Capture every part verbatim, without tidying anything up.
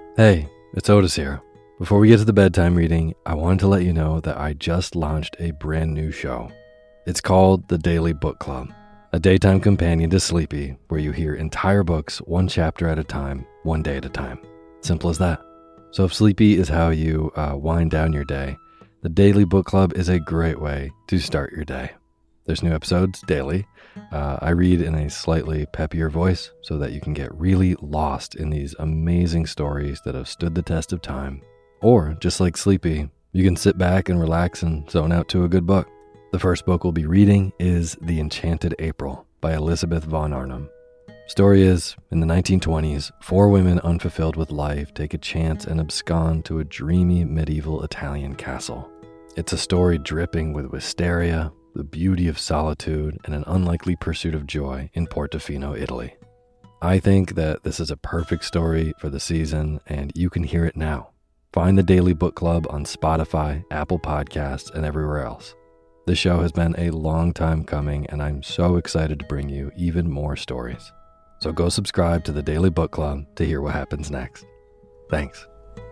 Hey, it's Otis here. Before we get to the bedtime reading, I wanted to let you know that I just launched a brand new show. It's called The Daily Book Club, a daytime companion to Sleepy, where you hear entire books one chapter at a time, one day at a time. Simple as that. So if Sleepy is how you uh, wind down your day, The Daily Book Club is a great way to start your day. There's new episodes daily. Uh, I read in a slightly peppier voice so that you can get really lost in these amazing stories that have stood the test of time. Or, just like Sleepy, you can sit back and relax and zone out to a good book. The first book we'll be reading is The Enchanted April by Elizabeth von Arnim. Story is, in the nineteen twenties, four women unfulfilled with life take a chance and abscond to a dreamy medieval Italian castle. It's a story dripping with wisteria, the beauty of solitude, and an unlikely pursuit of joy in Portofino, Italy. I think that this is a perfect story for the season, and you can hear it now. Find the Daily Book Club on Spotify, Apple Podcasts, and everywhere else. This show has been a long time coming, and I'm so excited to bring you even more stories. So go subscribe to the Daily Book Club to hear what happens next. Thanks.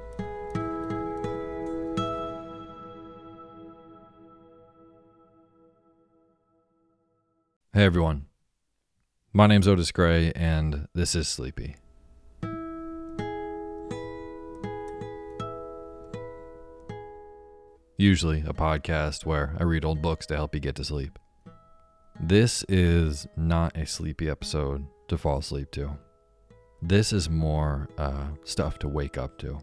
Hey everyone, my name's Otis Gray and this is Sleepy. Usually a podcast where I read old books to help you get to sleep. This is not a sleepy episode to fall asleep to. This is more uh, stuff to wake up to.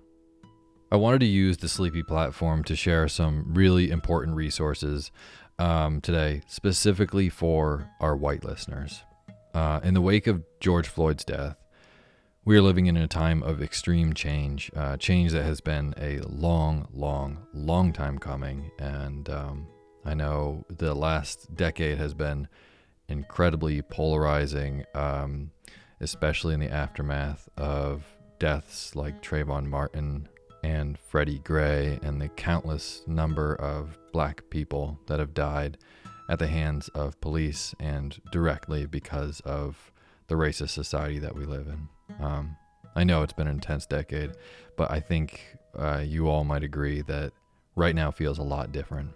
I wanted to use the Sleepy platform to share some really important resources Um, today, specifically for our white listeners. Uh, in the wake of George Floyd's death, we are living in a time of extreme change, uh, change that has been a long, long, long time coming. And um, I know the last decade has been incredibly polarizing, um, especially in the aftermath of deaths like Trayvon Martin and Freddie Gray, and the countless number of black people that have died at the hands of police and directly because of the racist society that we live in. Um, I know it's been an intense decade, but I think uh, you all might agree that right now feels a lot different.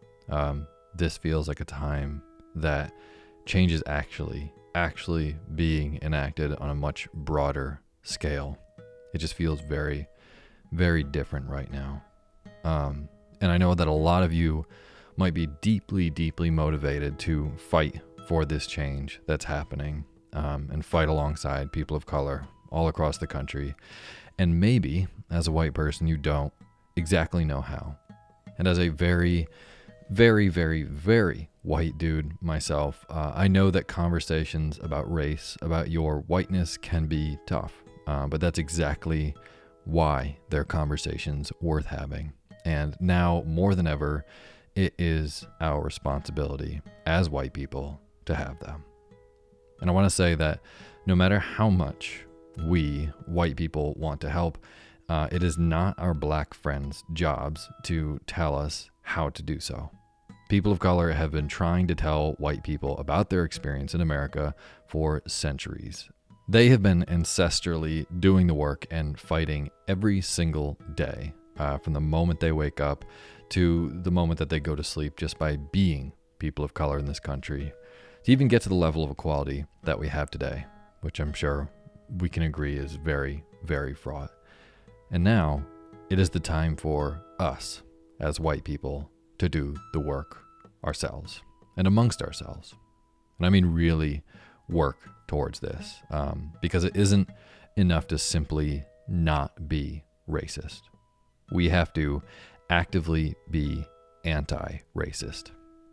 Um, this feels like a time that change is actually, actually being enacted on a much broader scale. It just feels very very different right now. Um, and I know that a lot of you might be deeply, deeply motivated to fight for this change that's happening, um, and fight alongside people of color all across the country. And maybe, as a white person, you don't exactly know how. And as a very, very, very, very white dude myself, uh, I know that conversations about race, about your whiteness, can be tough. Uh, but that's exactly why they're conversations worth having. And now more than ever, it is our responsibility as white people to have them. And I want to say that no matter how much we white people want to help, uh, it is not our black friends' jobs to tell us how to do so. People of color have been trying to tell white people about their experience in America for centuries. They have been ancestrally doing the work and fighting every single day, uh, from the moment they wake up to the moment that they go to sleep, just by being people of color in this country, to even get to the level of equality that we have today, which I'm sure we can agree is very, very fraught. And now it is the time for us as white people to do the work ourselves and amongst ourselves. And I mean really work towards this, um, because it isn't enough to simply not be racist. We have to actively be anti-racist.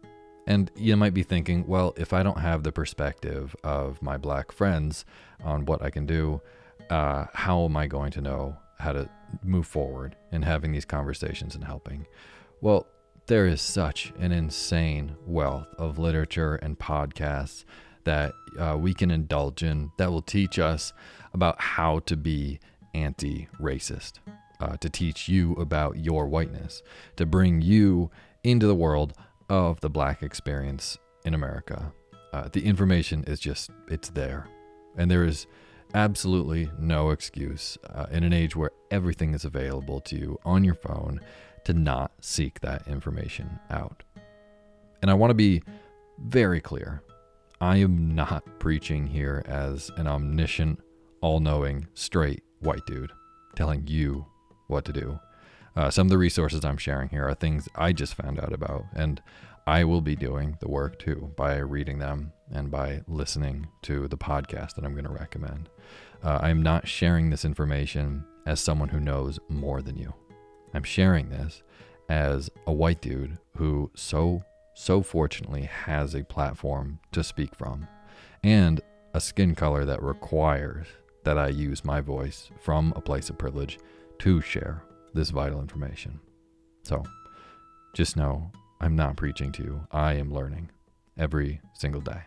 And you might be thinking, well, if I don't have the perspective of my black friends on what I can do, uh, how am I going to know how to move forward in having these conversations and helping? Well, there is such an insane wealth of literature and podcasts that uh, we can indulge in that will teach us about how to be anti-racist, uh, to teach you about your whiteness, to bring you into the world of the black experience in America. Uh, the information is just, it's there. And there is absolutely no excuse uh, in an age where everything is available to you on your phone to not seek that information out. And I want to be very clear. I am not preaching here as an omniscient, all-knowing, straight white dude telling you what to do. Uh, some of the resources I'm sharing here are things I just found out about, and I will be doing the work too by reading them and by listening to the podcast that I'm going to recommend. Uh, I'm not sharing this information as someone who knows more than you. I'm sharing this as a white dude who so, so fortunately has a platform to speak from and a skin color that requires that I use my voice from a place of privilege to share this vital information. So just know I'm not preaching to you. I am learning every single day.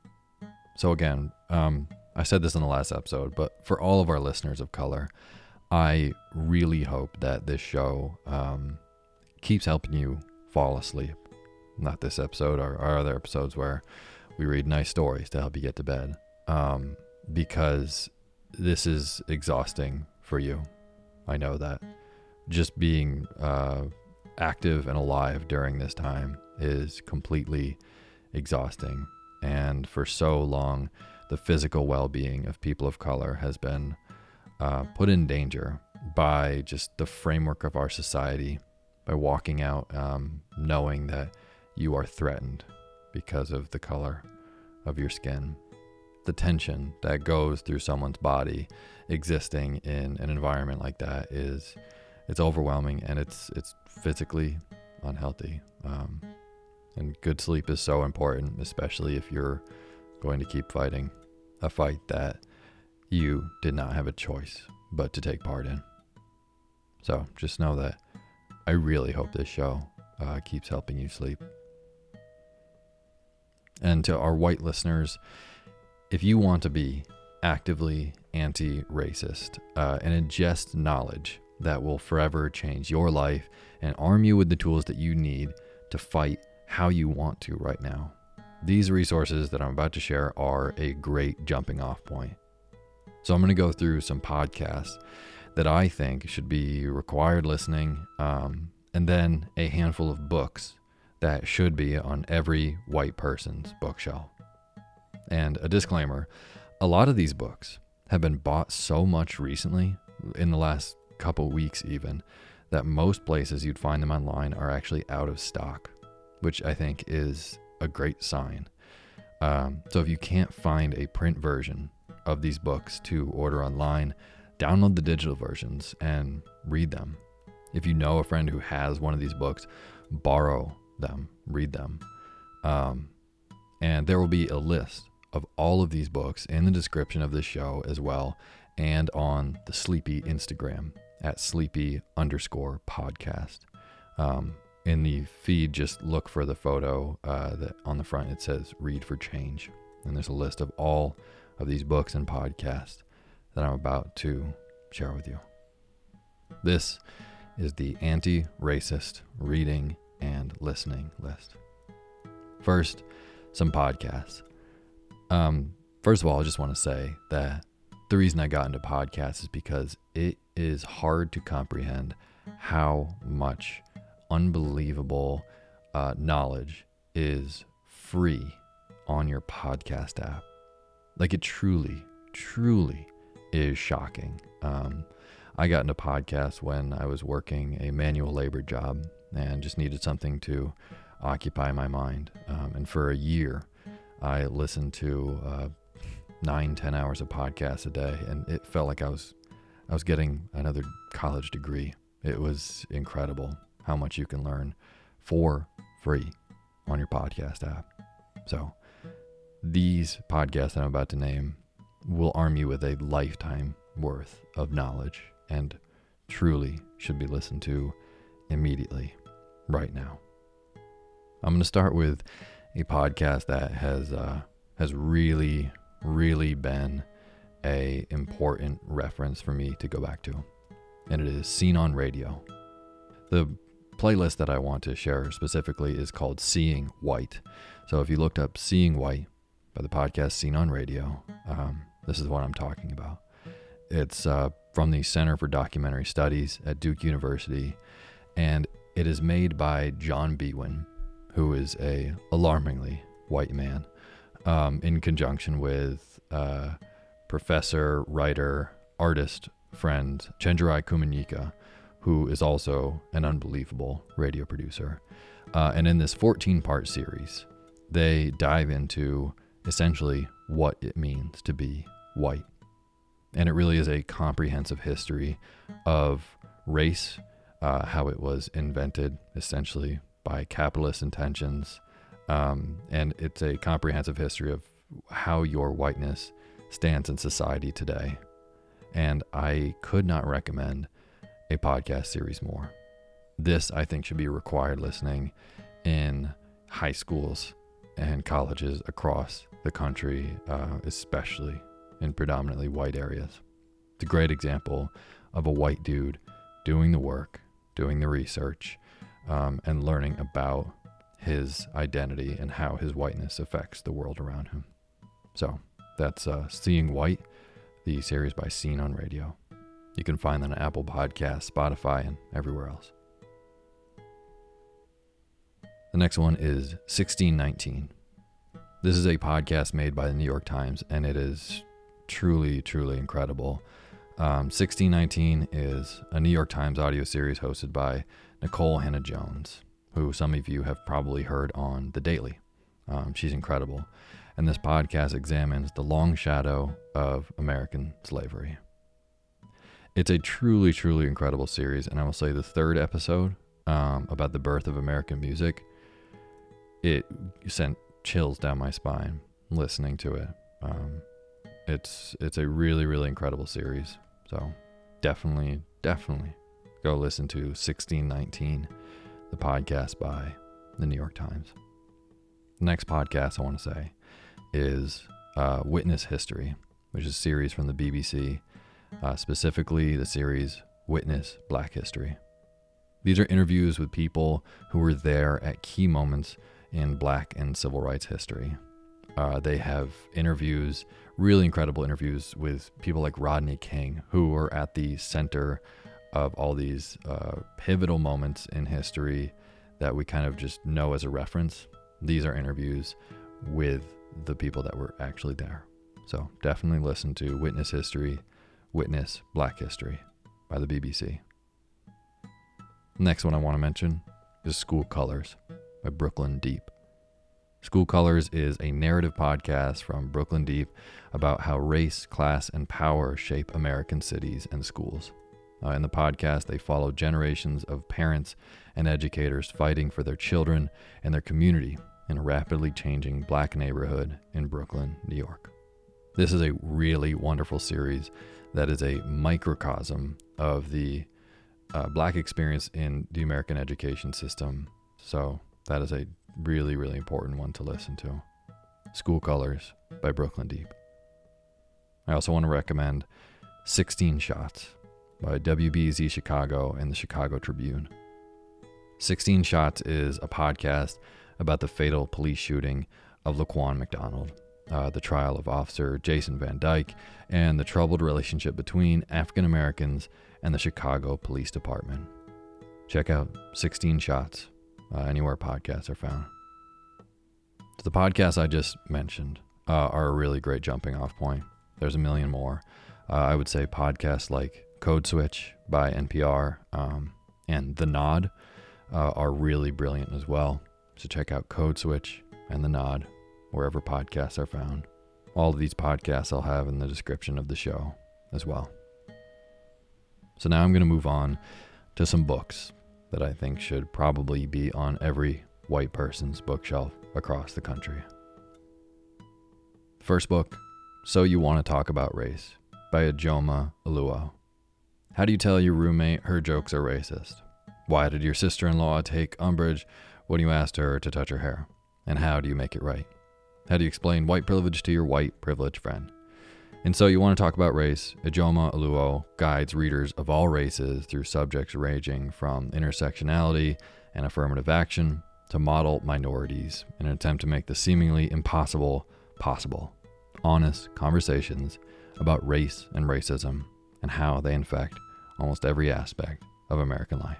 So again, um, I said this in the last episode, but for all of our listeners of color, I really hope that this show um, keeps helping you fall asleep. Not this episode, or our other episodes where we read nice stories to help you get to bed, um, because this is exhausting for you. I know that. Just being uh, active and alive during this time is completely exhausting. And for so long, the physical well-being of people of color has been uh, put in danger by just the framework of our society, by walking out um, knowing that you are threatened because of the color of your skin. The tension that goes through someone's body existing in an environment like that is it's overwhelming, and it's it's physically unhealthy. Um, and good sleep is so important, especially if you're going to keep fighting a fight that you did not have a choice but to take part in. So just know that I really hope this show uh, keeps helping you sleep. And to our white listeners, if you want to be actively anti-racist uh, and ingest knowledge that will forever change your life and arm you with the tools that you need to fight how you want to right now, these resources that I'm about to share are a great jumping off point. So I'm going to go through some podcasts that I think should be required listening, um, and then a handful of books that should be on every white person's bookshelf. And a disclaimer, a lot of these books have been bought so much recently, in the last couple weeks even, that most places you'd find them online are actually out of stock, which I think is a great sign. Um, so if you can't find a print version of these books to order online, download the digital versions and read them. If you know a friend who has one of these books, borrow them, read them. Um, and there will be a list of all of these books in the description of this show as well, and on the Sleepy Instagram at sleepy underscore podcast. Um, in the feed, just look for the photo uh, that on the front it says Read for Change. And there's a list of all of these books and podcasts that I'm about to share with you. This is the anti-racist reading and listening list. First, some podcasts. Um, first of all, I just want to say that the reason I got into podcasts is because it is hard to comprehend how much unbelievable uh, knowledge is free on your podcast app. Like, it truly, truly is shocking. Um, I got into podcasts when I was working a manual labor job and just needed something to occupy my mind. Um, and for a year, I listened to uh, nine, ten hours of podcasts a day, and it felt like I was, I was getting another college degree. It was incredible how much you can learn for free on your podcast app. So these podcasts that I'm about to name will arm you with a lifetime worth of knowledge and truly should be listened to immediately, right now. I'm going to start with a podcast that has uh, has really, really been a important reference for me to go back to, and it is Seen on Radio. The playlist that I want to share specifically is called Seeing White. So if you looked up Seeing White by the podcast Seen on Radio, um, this is what I'm talking about. It's uh, from the Center for Documentary Studies at Duke University, and it is made by John Biewen, who is a alarmingly white man, um, in conjunction with uh, professor, writer, artist friend Chenjerai Kumanyika, who is also an unbelievable radio producer. Uh, and in this fourteen-part series, they dive into essentially what it means to be white. And it really is a comprehensive history of race, uh, how it was invented essentially by capitalist intentions. Um, and it's a comprehensive history of how your whiteness stands in society today. And I could not recommend a podcast series more. This, I think, should be required listening in high schools and colleges across the country, uh, especially in predominantly white areas. It's a great example of a white dude doing the work, doing the research, um, and learning about his identity and how his whiteness affects the world around him. So that's uh, Seeing White, the series by Scene on Radio. You can find that on Apple Podcasts, Spotify, and everywhere else. The next one is sixteen nineteen. This is a podcast made by the New York Times, and it is truly, truly incredible. Um, sixteen nineteen is a New York Times audio series hosted by Nicole Hannah-Jones, who some of you have probably heard on The Daily. Um, she's incredible. And this podcast examines the long shadow of American slavery. It's a truly, truly incredible series. And I will say the third episode um, about the birth of American music, it sent chills down my spine listening to it. Um, it's it's a really, really incredible series. So definitely, definitely go listen to sixteen nineteen, the podcast by the New York Times. The next podcast I want to say is uh, Witness History, which is a series from the B B C, uh, specifically the series Witness Black History. These are interviews with people who were there at key moments in Black and civil rights history. Uh, they have interviews, really incredible interviews with people like Rodney King, who were at the center of all these uh, pivotal moments in history that we kind of just know as a reference. These are interviews with the people that were actually there. So definitely listen to Witness History, Witness Black History by the B B C. Next one I want to mention is School Colors by Brooklyn Deep. School Colors is a narrative podcast from Brooklyn Deep about how race, class, and power shape American cities and schools. Uh, in the podcast, they follow generations of parents and educators fighting for their children and their community in a rapidly changing Black neighborhood in Brooklyn, New York. This is a really wonderful series that is a microcosm of the uh, Black experience in the American education system. So that is a really, really important one to listen to. School Colors by Brooklyn Deep. I also want to recommend sixteen Shots by W B Z Chicago and the Chicago Tribune. sixteen Shots is a podcast about the fatal police shooting of Laquan McDonald, uh, the trial of Officer Jason Van Dyke, and the troubled relationship between African Americans and the Chicago Police Department. Check out sixteen Shots uh, anywhere podcasts are found. So the podcasts I just mentioned uh, are a really great jumping off point. There's a million more. Uh, I would say podcasts like Code Switch by N P R um, and The Nod uh, are really brilliant as well. So check out Code Switch and The Nod wherever podcasts are found. All of these podcasts I'll have in the description of the show as well. So now I'm going to move on to some books that I think should probably be on every white person's bookshelf across the country. First book, So You Want to Talk About Race by Ijeoma Oluo. How do you tell your roommate her jokes are racist? Why did your sister-in-law take umbrage when you asked her to touch her hair? And how do you make it right? How do you explain white privilege to your white privileged friend? And So You Want to Talk About Race, Ijeoma Oluo guides readers of all races through subjects ranging from intersectionality and affirmative action to model minorities in an attempt to make the seemingly impossible possible. Honest conversations about race and racism and how they infect almost every aspect of American life.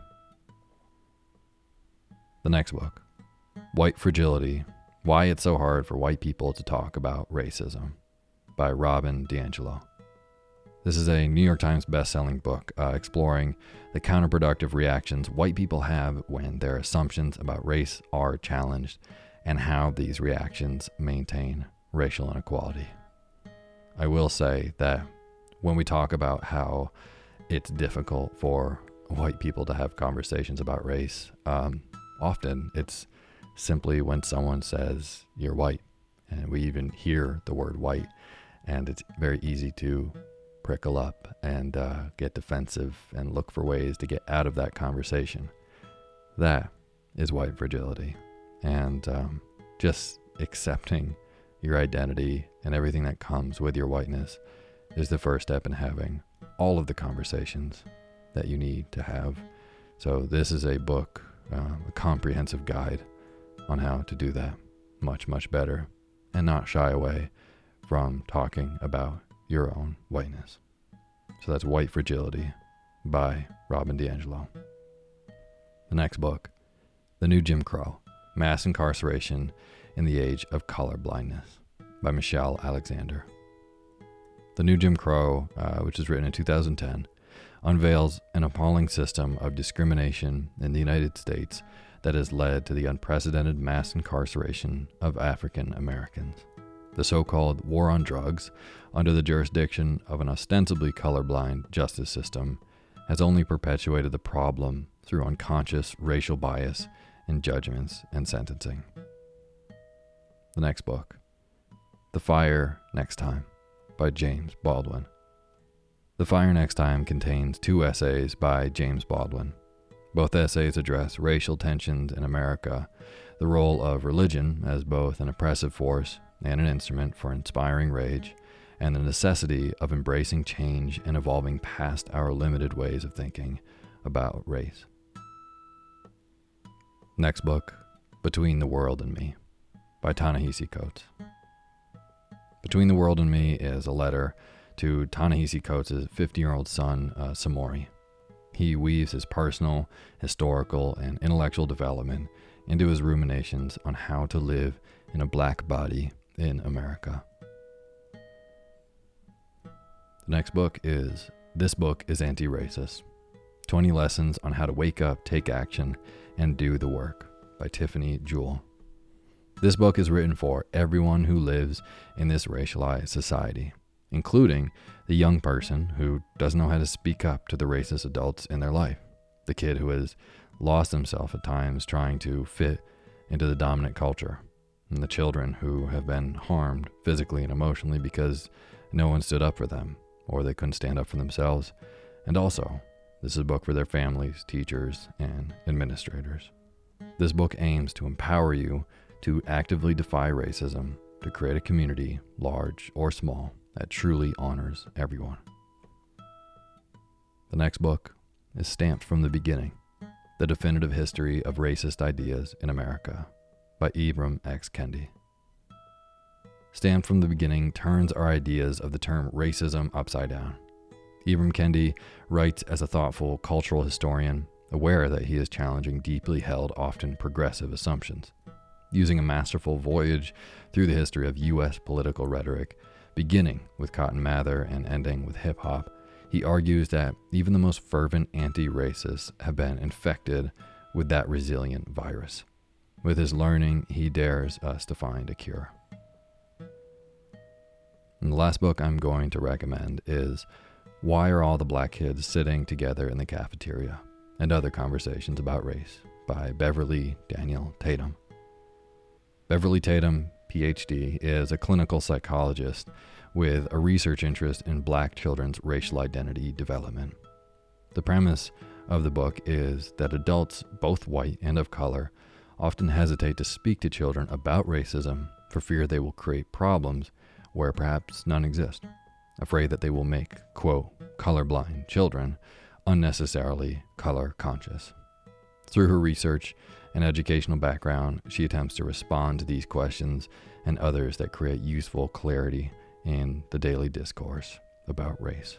The next book, White Fragility: Why It's So Hard for White People to Talk About Racism, by Robin DiAngelo. This is a New York Times best-selling book uh, exploring the counterproductive reactions white people have when their assumptions about race are challenged and how these reactions maintain racial inequality. I will say that when we talk about how it's difficult for white people to have conversations about race, um, often it's simply when someone says you're white, and we even hear the word white, and it's very easy to prickle up and uh, get defensive and look for ways to get out of that conversation. That is white fragility. And um, just accepting your identity and everything that comes with your whiteness is the first step in having all of the conversations that you need to have. So this is a book, uh, a comprehensive guide on how to do that much, much better and not shy away from talking about your own whiteness. So that's White Fragility by Robin DiAngelo. The next book, The New Jim Crow: Mass Incarceration in the Age of Colorblindness, by Michelle Alexander. The New Jim Crow, uh, which was written in two thousand ten, unveils an appalling system of discrimination in the United States that has led to the unprecedented mass incarceration of African Americans. The so-called war on drugs, under the jurisdiction of an ostensibly colorblind justice system, has only perpetuated the problem through unconscious racial bias in judgments and sentencing. The next book, The Fire Next Time, by James Baldwin. The Fire Next Time contains two essays by James Baldwin. Both essays address racial tensions in America, the role of religion as both an oppressive force and an instrument for inspiring rage, and the necessity of embracing change and evolving past our limited ways of thinking about race. Next book, Between the World and Me, by Ta-Nehisi Coates. Between the World and Me is a letter to Ta-Nehisi Coates' fifty-year-old son, uh, Samori. He weaves his personal, historical, and intellectual development into his ruminations on how to live in a black body in America. The next book is This Book is Anti-Racist: twenty Lessons on How to Wake Up, Take Action, and Do the Work, by Tiffany Jewell. This book is written for everyone who lives in this racialized society, including the young person who doesn't know how to speak up to the racist adults in their life, the kid who has lost himself at times trying to fit into the dominant culture, and the children who have been harmed physically and emotionally because no one stood up for them, or they couldn't stand up for themselves. And also, this is a book for their families, teachers, and administrators. This book aims to empower you to actively defy racism, to create a community, large or small, that truly honors everyone. The next book is Stamped from the Beginning: The Definitive History of Racist Ideas in America, by Ibram X. Kendi. Stamped from the Beginning turns our ideas of the term racism upside down. Ibram Kendi writes as a thoughtful cultural historian, aware that he is challenging deeply held, often progressive assumptions. Using a masterful voyage through the history of U S political rhetoric, beginning with Cotton Mather and ending with hip-hop, he argues that even the most fervent anti-racists have been infected with that resilient virus. With his learning, he dares us to find a cure. And the last book I'm going to recommend is Why Are All the Black Kids Sitting Together in the Cafeteria? And Other Conversations About Race, by Beverly Daniel Tatum. Beverly Tatum, P H D, is a clinical psychologist with a research interest in black children's racial identity development. The premise of the book is that adults, both white and of color, often hesitate to speak to children about racism for fear they will create problems where perhaps none exist, afraid that they will make, quote, colorblind children unnecessarily color conscious. Through her research and educational background, she attempts to respond to these questions and others that create useful clarity in the daily discourse about race.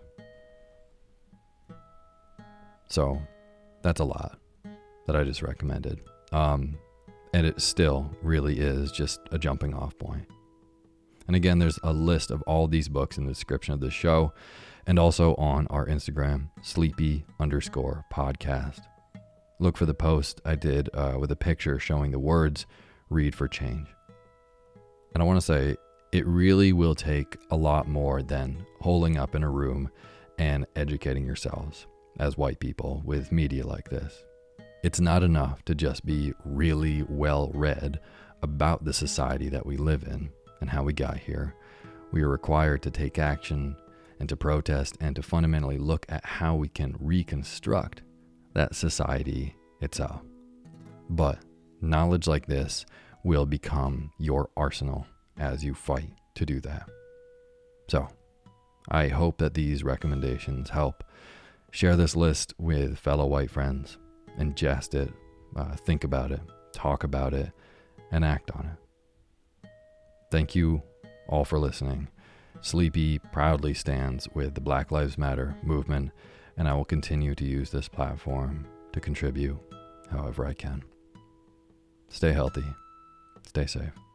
So that's a lot that I just recommended. Um, and it still really is just a jumping off point. And again, there's a list of all these books in the description of this show and also on our Instagram, sleepy underscore podcast. Look for the post I did uh, with a picture showing the words "Read for Change." And I want to say it really will take a lot more than holding up in a room and educating yourselves as white people with media like this. It's not enough to just be really well read about the society that we live in and how we got here. We are required to take action and to protest and to fundamentally look at how we can reconstruct that society itself. But knowledge like this will become your arsenal as you fight to do that. So I hope that these recommendations help. Share this list with fellow white friends, ingest it, uh, think about it, talk about it, and act on it. Thank you all for listening. Sleepy proudly stands with the Black Lives Matter movement, and I will continue to use this platform to contribute however I can. Stay healthy. Stay safe.